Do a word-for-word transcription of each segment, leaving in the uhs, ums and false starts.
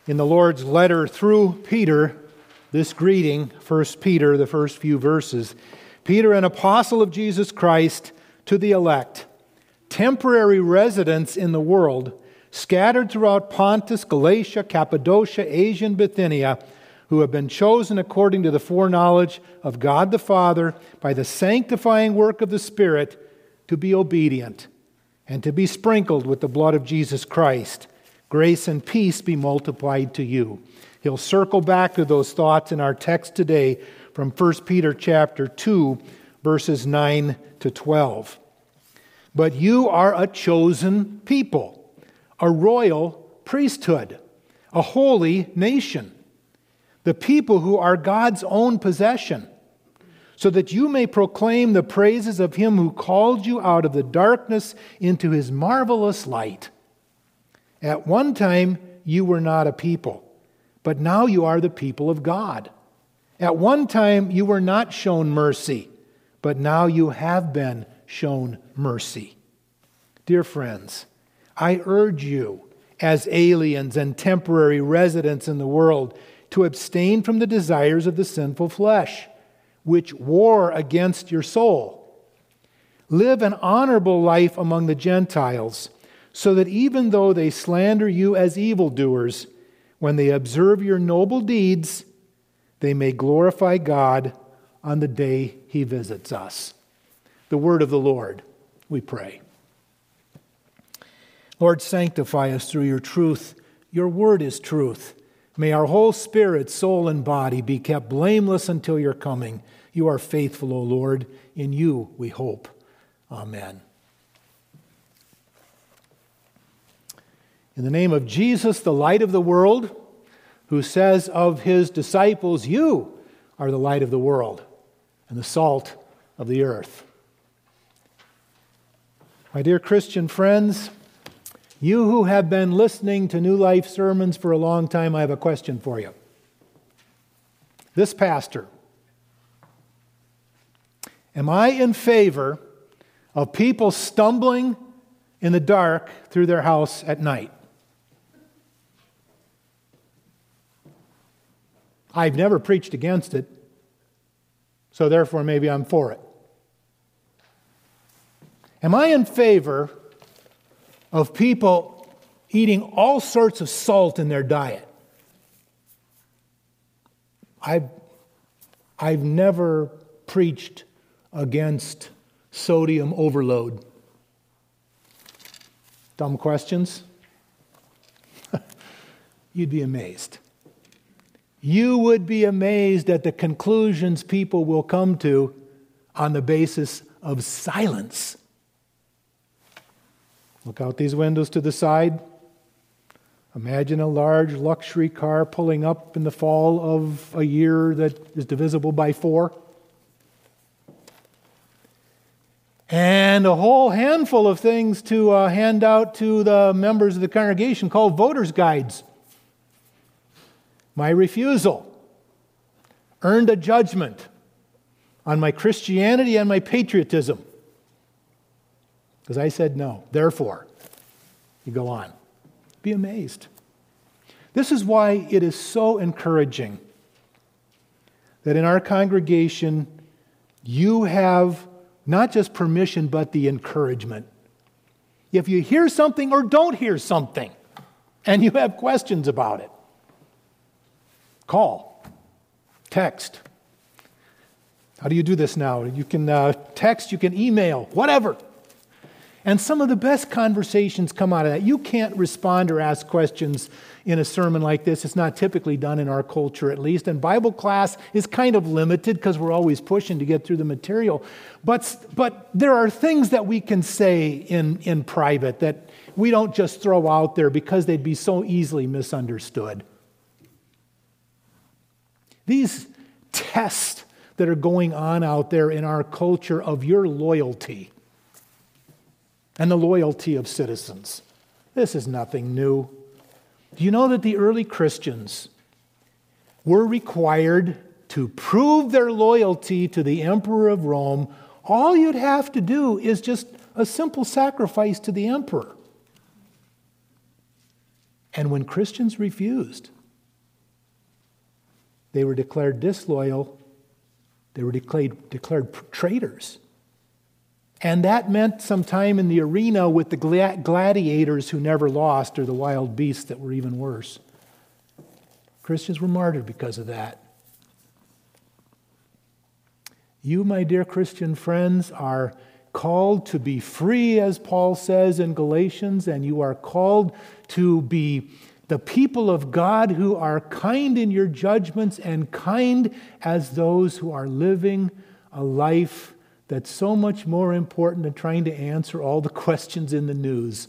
In the Lord's letter through Peter, this greeting, First Peter, the first few verses, Peter, an apostle of Jesus Christ, to the elect, temporary residents in the world, scattered throughout Pontus, Galatia, Cappadocia, Asia, and Bithynia, who have been chosen according to the foreknowledge of God the Father by the sanctifying work of the Spirit to be obedient and to be sprinkled with the blood of Jesus Christ. Grace and peace be multiplied to you. He'll circle back to those thoughts in our text today from First Peter chapter two, verses nine to twelve. But you are a chosen people, a royal priesthood, a holy nation, the people who are God's own possession, so that you may proclaim the praises of Him who called you out of the darkness into His marvelous light. At one time you were not a people, but now you are the people of God. At one time you were not shown mercy, but now you have been shown mercy. Dear friends, I urge you, as aliens and temporary residents in the world, to abstain from the desires of the sinful flesh, which war against your soul. Live an honorable life among the Gentiles, so that even though they slander you as evildoers, when they observe your noble deeds, they may glorify God on the day He visits us. The word of the Lord, we pray. Lord, sanctify us through your truth. Your word is truth. May our whole spirit, soul, and body be kept blameless until your coming. You are faithful, O Lord. In you we hope. Amen. In the name of Jesus, the light of the world, who says of His disciples, you are the light of the world and the salt of the earth. My dear Christian friends, you who have been listening to New Life sermons for a long time, I have a question for you. This pastor, am I in favor of people stumbling in the dark through their house at night? I've never preached against it, so therefore maybe I'm for it. Am I in favor of people eating all sorts of salt in their diet? I've, I've never preached against sodium overload. Dumb questions? You'd be amazed. You would be amazed at the conclusions people will come to on the basis of silence. Look out these windows to the side. Imagine a large luxury car pulling up in the fall of a year that is divisible by four. And a whole handful of things to uh, hand out to the members of the congregation called voters' guides. My refusal earned a judgment on my Christianity and my patriotism. Because I said no. Therefore, you go on. Be amazed. This is why it is so encouraging that in our congregation you have not just permission, but the encouragement. If you hear something or don't hear something, and you have questions about it, call, text. How do you do this now? You can uh, text, you can email, whatever. And some of the best conversations come out of that. You can't respond or ask questions in a sermon like this. It's not typically done in our culture, at least. And Bible class is kind of limited because we're always pushing to get through the material. But, but there are things that we can say in, in private that we don't just throw out there because they'd be so easily misunderstood. These tests that are going on out there in our culture of your loyalty and the loyalty of citizens. This is nothing new. Do you know that the early Christians were required to prove their loyalty to the emperor of Rome? All you'd have to do is just a simple sacrifice to the emperor. And when Christians refused, they were declared disloyal. They were declared, declared traitors. And that meant some time in the arena with the gladiators who never lost, or the wild beasts that were even worse. Christians were martyred because of that. You, my dear Christian friends, are called to be free, as Paul says in Galatians, and you are called to be the people of God who are kind in your judgments and kind as those who are living a life that's so much more important than trying to answer all the questions in the news.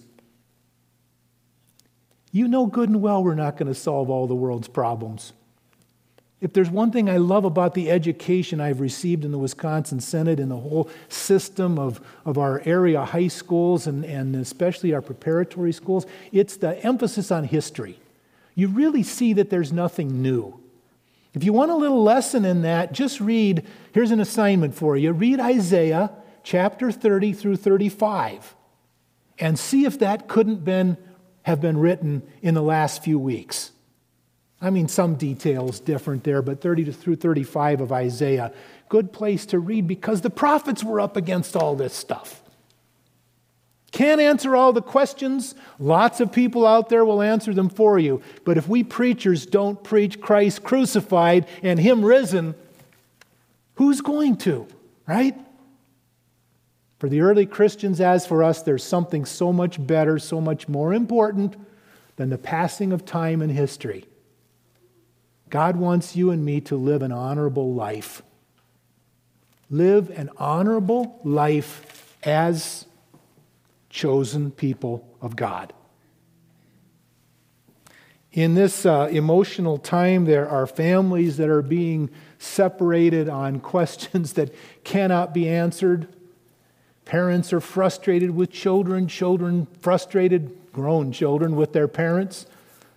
You know good and well we're not going to solve all the world's problems. If there's one thing I love about the education I've received in the Wisconsin Synod and the whole system of, of our area high schools and, and especially our preparatory schools, it's the emphasis on history. You really see that there's nothing new. If you want a little lesson in that, just read, here's an assignment for you. Read Isaiah chapter thirty through thirty-five and see if that couldn't been, have been written in the last few weeks. I mean, some details different there, but thirty through thirty-five of Isaiah, good place to read because the prophets were up against all this stuff. Can't answer all the questions. Lots of people out there will answer them for you. But if we preachers don't preach Christ crucified and Him risen, who's going to, right? For the early Christians, as for us, there's something so much better, so much more important than the passing of time and history. God wants you and me to live an honorable life. Live an honorable life as chosen people of God. In this uh, emotional time, there are families that are being separated on questions that cannot be answered. Parents are frustrated with children, children frustrated, grown children with their parents.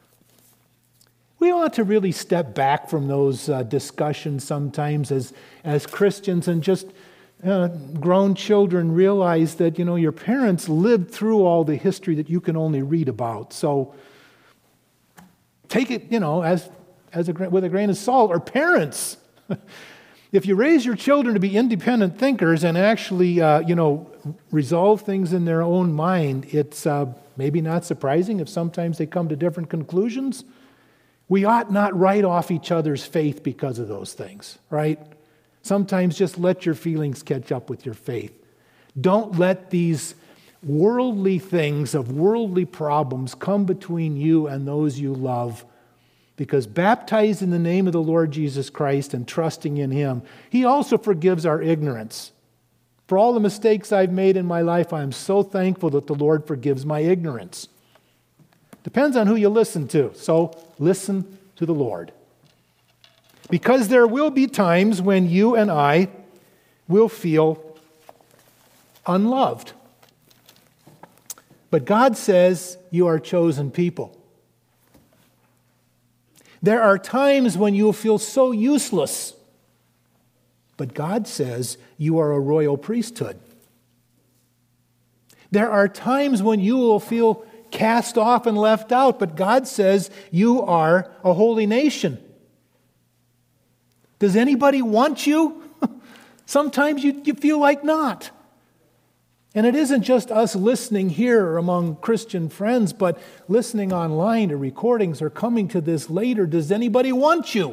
We ought to really step back from those uh, discussions sometimes as, as Christians and just uh, grown children realize that, you know, your parents lived through all the history that you can only read about. So take it, you know, as, as a, with a grain of salt. Or parents, if you raise your children to be independent thinkers and actually, uh, you know, resolve things in their own mind, it's uh, maybe not surprising if sometimes they come to different conclusions. We ought not write off each other's faith because of those things, right? Sometimes just let your feelings catch up with your faith. Don't let these worldly things of worldly problems come between you and those you love, because baptized in the name of the Lord Jesus Christ and trusting in Him, He also forgives our ignorance. For all the mistakes I've made in my life, I am so thankful that the Lord forgives my ignorance. Depends on who you listen to. So listen to the Lord. Because there will be times when you and I will feel unloved. But God says you are a chosen people. There are times when you will feel so useless. But God says you are a royal priesthood. There are times when you will feel cast off and left out, but God says you are a holy nation. Does anybody want you? Sometimes you, you feel like not. And it isn't just us listening here among Christian friends, but listening online to recordings or coming to this later. Does anybody want you?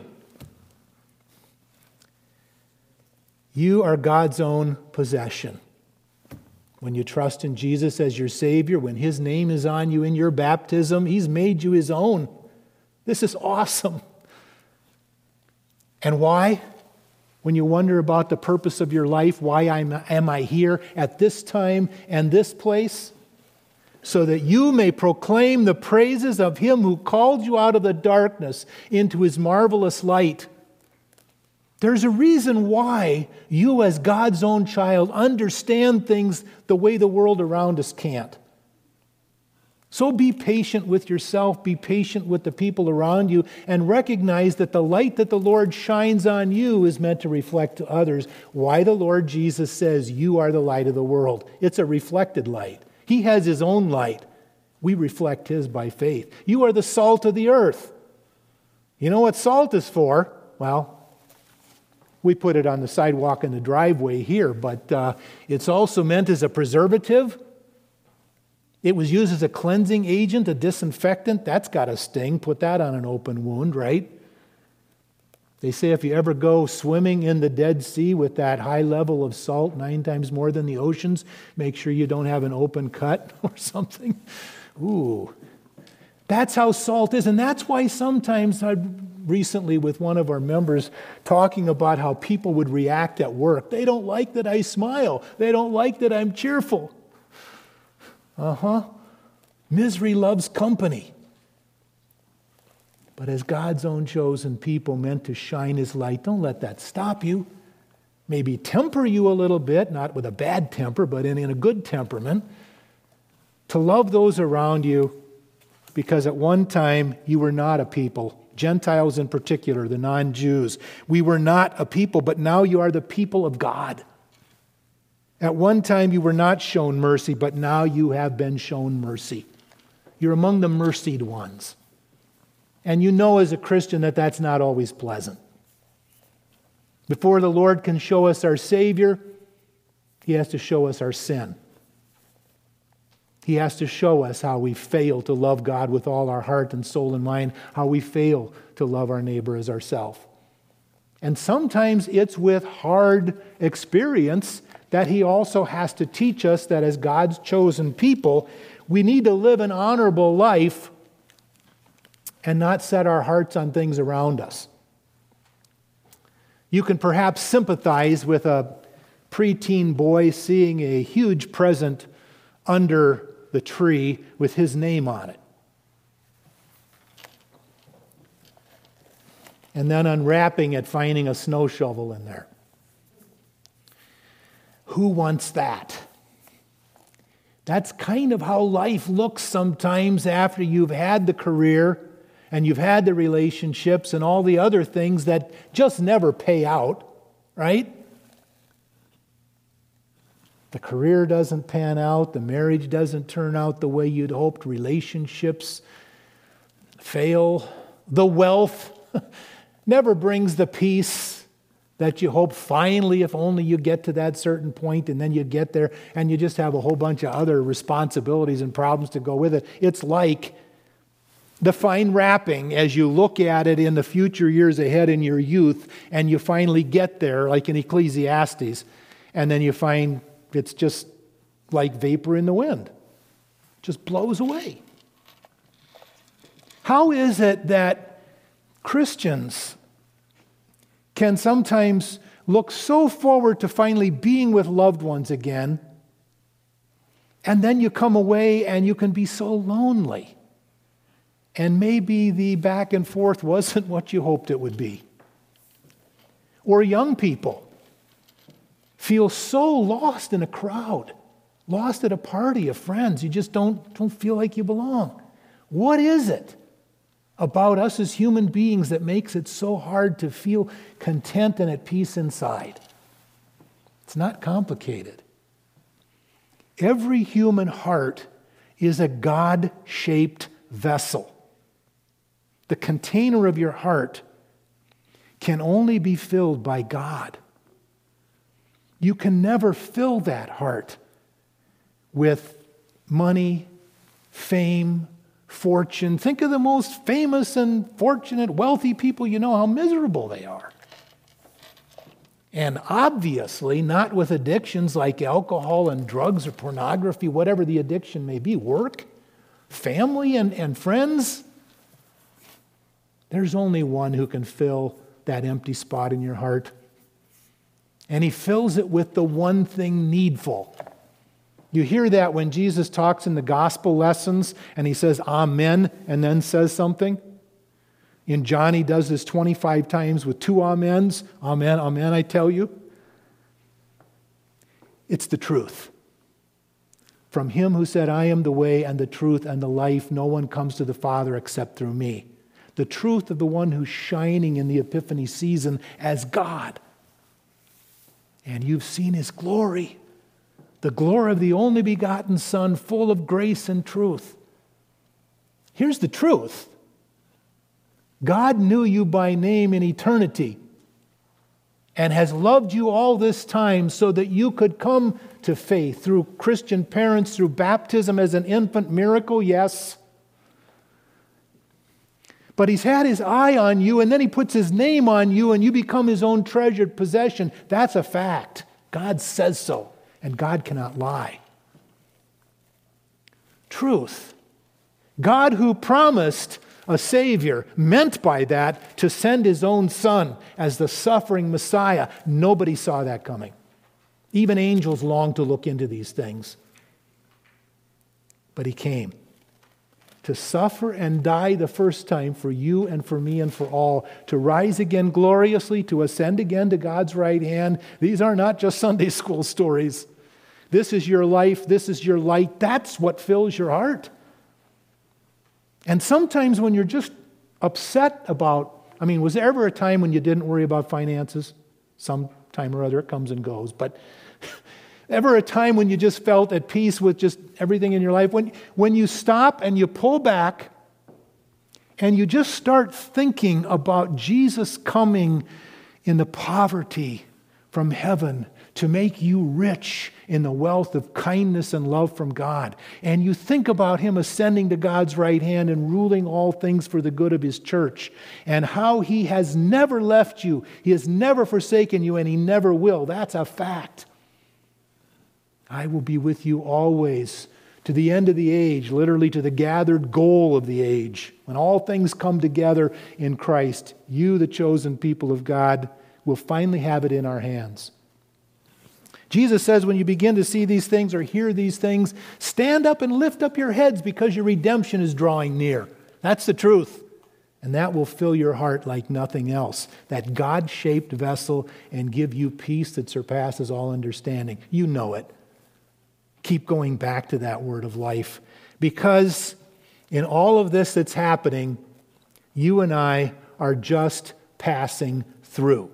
You are God's own possession. When you trust in Jesus as your Savior, when His name is on you in your baptism, He's made you His own. This is awesome. And why? When you wonder about the purpose of your life, why am I here at this time and this place? So that you may proclaim the praises of Him who called you out of the darkness into His marvelous light. There's a reason why you as God's own child understand things the way the world around us can't. So be patient with yourself, be patient with the people around you, and recognize that the light that the Lord shines on you is meant to reflect to others why the Lord Jesus says you are the light of the world. It's a reflected light. He has His own light. We reflect His by faith. You are the salt of the earth. You know what salt is for? well, we put it on the sidewalk in the driveway here, but uh, it's also meant as a preservative. It was used as a cleansing agent, a disinfectant. That's got a sting. Put that on an open wound, right? They say if you ever go swimming in the Dead Sea with that high level of salt, nine times more than the oceans, make sure you don't have an open cut or something. Ooh. That's how salt is, and that's why sometimes I recently with one of our members talking about how people would react at work. They don't like that I smile. They don't like that I'm cheerful. Uh-huh. Misery loves company. But as God's own chosen people meant to shine His light, don't let that stop you. Maybe temper you a little bit, not with a bad temper, but in, in a good temperament. To love those around you, because at one time you were not a people. Gentiles in particular, the non-Jews. We were not a people, but now you are the people of God. At one time you were not shown mercy, but now you have been shown mercy. You're among the mercied ones. And you know as a Christian that that's not always pleasant. Before the Lord can show us our Savior, He has to show us our sin. He has to show us how we fail to love God with all our heart and soul and mind, how we fail to love our neighbor as ourselves. And sometimes it's with hard experience that He also has to teach us that as God's chosen people, we need to live an honorable life and not set our hearts on things around us. You can perhaps sympathize with a preteen boy seeing a huge present under the tree with his name on it. And then unwrapping it, finding a snow shovel in there. Who wants that? That's kind of how life looks sometimes after you've had the career and you've had the relationships and all the other things that just never pay out, right? The career doesn't pan out, the marriage doesn't turn out the way you'd hoped, relationships fail, the wealth never brings the peace that you hope finally, if only you get to that certain point, and then you get there and you just have a whole bunch of other responsibilities and problems to go with it. It's like the fine wrapping as you look at it in the future years ahead in your youth, and you finally get there, like in Ecclesiastes, and then you find it's just like vapor in the wind. It just blows away. How is it that Christians can sometimes look so forward to finally being with loved ones again, and then you come away and you can be so lonely? And maybe the back and forth wasn't what you hoped it would be. Or young people feel so lost in a crowd, lost at a party of friends. You just don't, don't feel like you belong. What is it about us as human beings that makes it so hard to feel content and at peace inside? It's not complicated. Every human heart is a God-shaped vessel. The container of your heart can only be filled by God. You can never fill that heart with money, fame, fortune. Think of the most famous and fortunate, wealthy people you know, how miserable they are. And obviously not with addictions like alcohol and drugs or pornography, whatever the addiction may be, work, family, and, and friends. There's only one who can fill that empty spot in your heart. And He fills it with the one thing needful. You hear that when Jesus talks in the gospel lessons and He says amen and then says something. In John, He does this twenty-five times with two amens. Amen, amen, I tell you. It's the truth. From Him who said, I am the way and the truth and the life, no one comes to the Father except through me. The truth of the one who's shining in the Epiphany season as God. And you've seen His glory, the glory of the only begotten Son, full of grace and truth. Here's the truth. God knew you by name in eternity and has loved you all this time so that you could come to faith through Christian parents, through baptism as an infant miracle, yes. But He's had His eye on you, and then He puts His name on you, and you become His own treasured possession. That's a fact. God says so, and God cannot lie. Truth. God, who promised a Savior, meant by that to send His own Son as the suffering Messiah. Nobody saw that coming. Even angels longed to look into these things. But He came to suffer and die the first time for you and for me and for all, to rise again gloriously, to ascend again to God's right hand. These are not just Sunday school stories. This is your life. This is your light. That's what fills your heart. And sometimes when you're just upset about, I mean, was there ever a time when you didn't worry about finances? Some time or other it comes and goes. But ever a time when you just felt at peace with just everything in your life? When, when you stop and you pull back and you just start thinking about Jesus coming in the poverty from heaven to make you rich in the wealth of kindness and love from God. And you think about Him ascending to God's right hand and ruling all things for the good of His church, and how He has never left you, He has never forsaken you, and He never will. That's a fact. I will be with you always to the end of the age, literally to the gathered goal of the age. When all things come together in Christ, you, the chosen people of God, will finally have it in our hands. Jesus says when you begin to see these things or hear these things, stand up and lift up your heads because your redemption is drawing near. That's the truth. And that will fill your heart like nothing else. That God-shaped vessel, and give you peace that surpasses all understanding. You know it. Keep going back to that word of life. Because in all of this that's happening, you and I are just passing through.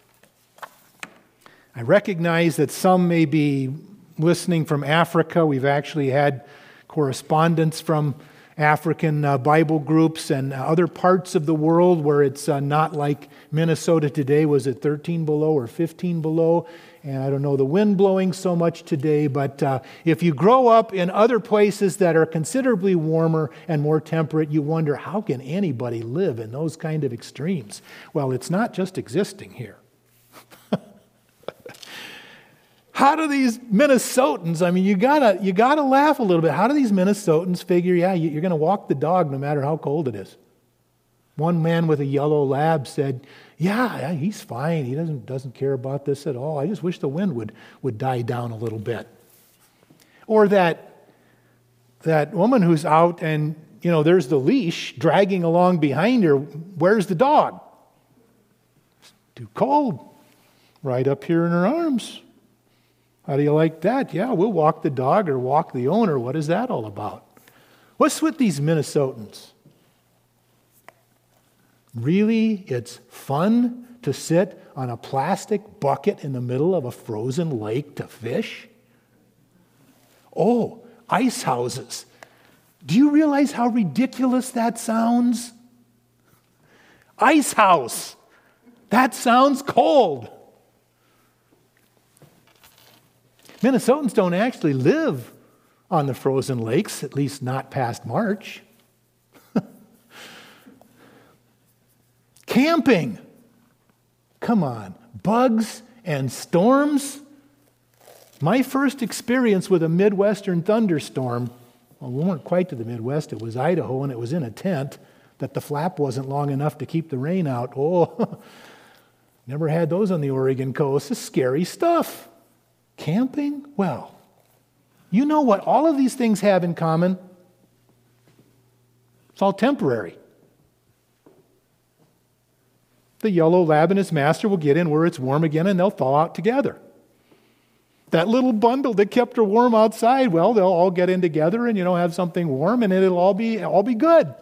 I recognize that some may be listening from Africa. We've actually had correspondence from African uh, Bible groups and other parts of the world where it's uh, not like Minnesota today. Was it thirteen below or fifteen below? And I don't know the wind blowing so much today, but uh, if you grow up in other places that are considerably warmer and more temperate, you wonder, how can anybody live in those kind of extremes? Well, it's not just existing here. How do these Minnesotans, I mean, you gotta you gotta laugh a little bit. How do these Minnesotans figure, yeah, you're going to walk the dog no matter how cold it is? One man with a yellow lab said, yeah, yeah, he's fine. He doesn't doesn't care about this at all. I just wish the wind would, would die down a little bit. Or that, that woman who's out and, you know, there's the leash dragging along behind her. Where's the dog? It's too cold. Right up here in her arms. How do you like that? Yeah, we'll walk the dog or walk the owner. What is that all about? What's with these Minnesotans? Really, it's fun to sit on a plastic bucket in the middle of a frozen lake to fish? Oh, ice houses. Do you realize how ridiculous that sounds? Ice house. That sounds cold. Minnesotans don't actually live on the frozen lakes, at least not past March. Camping. Come on. Bugs and storms. My first experience with a Midwestern thunderstorm, well, we weren't quite to the Midwest, it was Idaho, and it was in a tent that the flap wasn't long enough to keep the rain out. Oh, never had those on the Oregon coast. It's scary stuff. Camping? Well, you know what all of these things have in common? It's all temporary. The yellow lab and his master will get in where it's warm again and they'll thaw out together. That little bundle that kept her warm outside, well, they'll all get in together and, you know, have something warm and it'll all be, all be good.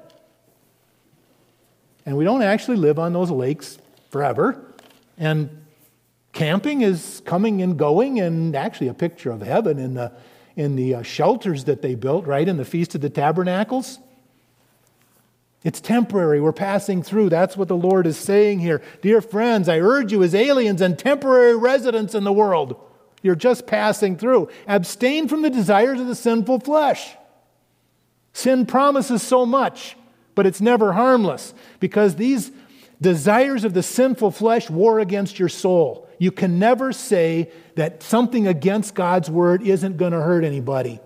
And we don't actually live on those lakes forever. And camping is coming and going, and actually a picture of heaven in the in the uh, shelters that they built, right, in the Feast of the Tabernacles. It's temporary. We're passing through. That's what the Lord is saying here. Dear friends, I urge you as aliens and temporary residents in the world. You're just passing through. Abstain from the desires of the sinful flesh. Sin promises so much, but it's never harmless because these desires of the sinful flesh war against your soul. You can never say that something against God's word isn't going to hurt anybody.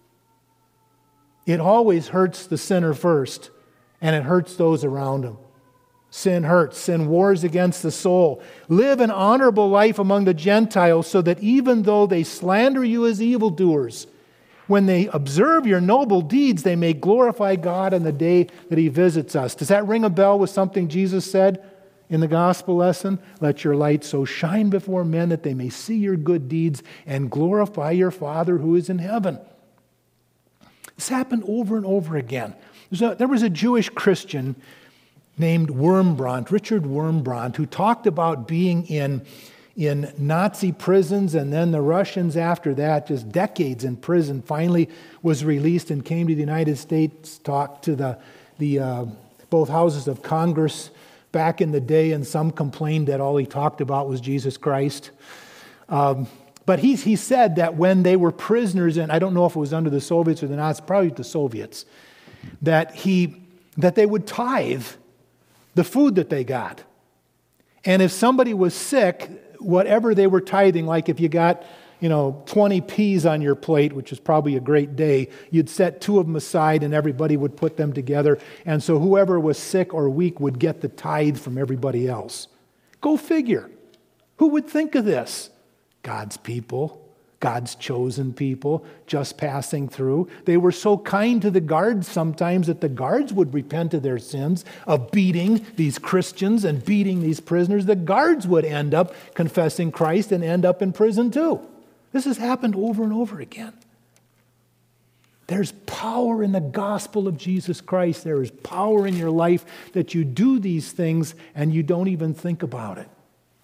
It always hurts the sinner first, and it hurts those around him. Sin hurts. Sin wars against the soul. Live an honorable life among the Gentiles so that even though they slander you as evildoers, when they observe your noble deeds, they may glorify God on the day that He visits us. Does that ring a bell with something Jesus said in the gospel lesson? Let your light so shine before men that they may see your good deeds and glorify your Father who is in heaven. This happened over and over again. A, there was a Jewish Christian named Wurmbrand, Richard Wurmbrand, who talked about being in, in Nazi prisons, and then the Russians after that, just decades in prison, finally was released and came to the United States, talked to the, the uh, both houses of Congress back in the day, and some complained that all he talked about was Jesus Christ. Um, but he, he said that when they were prisoners, and I don't know if it was under the Soviets or the Nazis, probably the Soviets, that he that they would tithe the food that they got. And if somebody was sick, whatever they were tithing, like if you got, you know, twenty peas on your plate, which is probably a great day, you'd set two of them aside and everybody would put them together. And so whoever was sick or weak would get the tithe from everybody else. Go figure. Who would think of this? God's people. God's chosen people just passing through. They were so kind to the guards sometimes that the guards would repent of their sins of beating these Christians and beating these prisoners. The guards would end up confessing Christ and end up in prison too. This has happened over and over again. There's power in the gospel of Jesus Christ. There is power in your life that you do these things and you don't even think about it.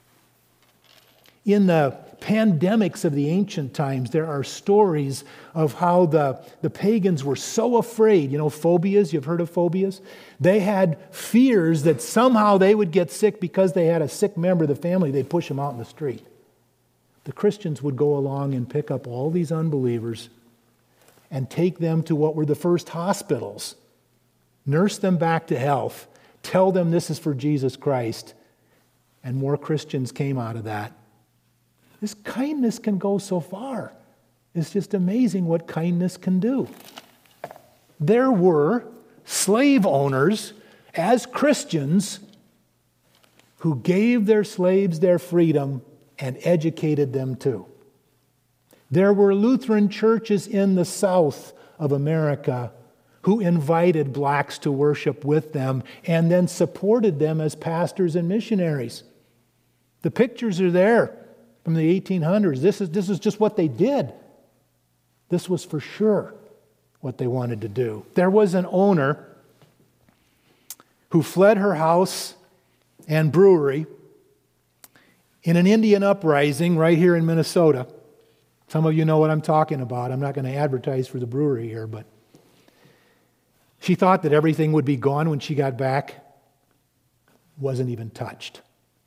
In the pandemics of the ancient times, there are stories of how the, the pagans were so afraid. You know, phobias, you've heard of phobias? They had fears that somehow they would get sick because they had a sick member of the family. They'd push them out in the street. The Christians would go along and pick up all these unbelievers and take them to what were the first hospitals, nurse them back to health, tell them this is for Jesus Christ, and more Christians came out of that. This kindness can go so far. It's just amazing what kindness can do. There were slave owners as Christians who gave their slaves their freedom and educated them too. There were Lutheran churches in the South of America who invited blacks to worship with them and then supported them as pastors and missionaries. The pictures are there. From the eighteen hundreds. This is, this is just what they did. This was for sure what they wanted to do. There was an owner who fled her house and brewery in an Indian uprising right here in Minnesota. Some of you know what I'm talking about. I'm not going to advertise for the brewery here, but she thought that everything would be gone when she got back. Wasn't even touched.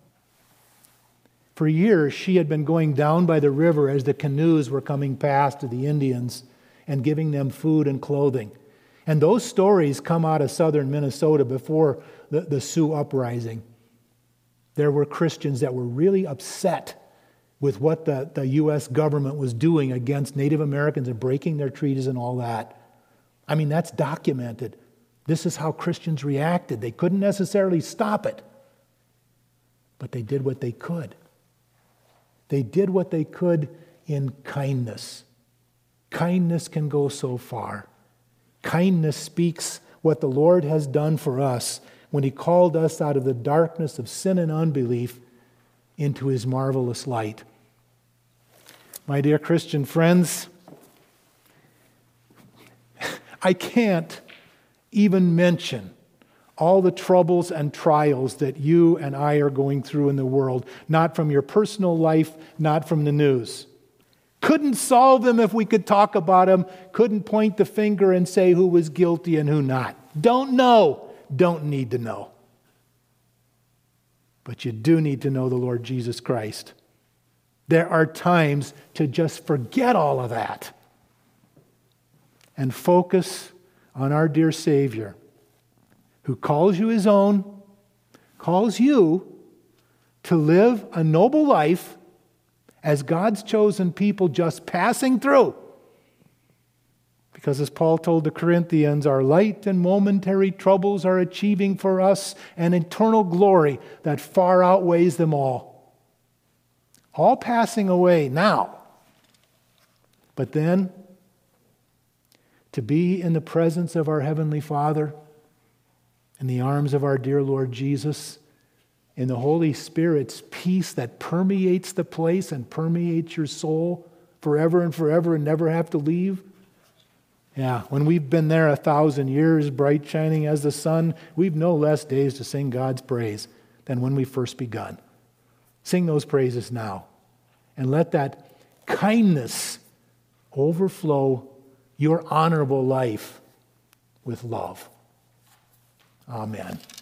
For years, she had been going down by the river as the canoes were coming past to the Indians and giving them food and clothing. And those stories come out of southern Minnesota before the, the Sioux uprising. There were Christians that were really upset with what the, the U S government was doing against Native Americans and breaking their treaties and all that. I mean, that's documented. This is how Christians reacted. They couldn't necessarily stop it, but they did what they could. They did what they could in kindness. Kindness can go so far. Kindness speaks what the Lord has done for us when He called us out of the darkness of sin and unbelief into His marvelous light. My dear Christian friends, I can't even mention all the troubles and trials that you and I are going through in the world, not from your personal life, not from the news. Couldn't solve them if we could talk about them, couldn't point the finger and say who was guilty and who not. Don't know. don't need to know. But you do need to know the Lord Jesus Christ. There are times to just forget all of that and focus on our dear Savior, who calls you His own, calls you to live a noble life as God's chosen people just passing through. Because as Paul told the Corinthians, our light and momentary troubles are achieving for us an eternal glory that far outweighs them all. All passing away now. But then, to be in the presence of our Heavenly Father, in the arms of our dear Lord Jesus, in the Holy Spirit's peace that permeates the place and permeates your soul forever and forever and never have to leave. Yeah, when we've been there a thousand years, bright shining as the sun, we've no less days to sing God's praise than when we first begun. Sing those praises now, and let that kindness overflow your honorable life with love. Amen.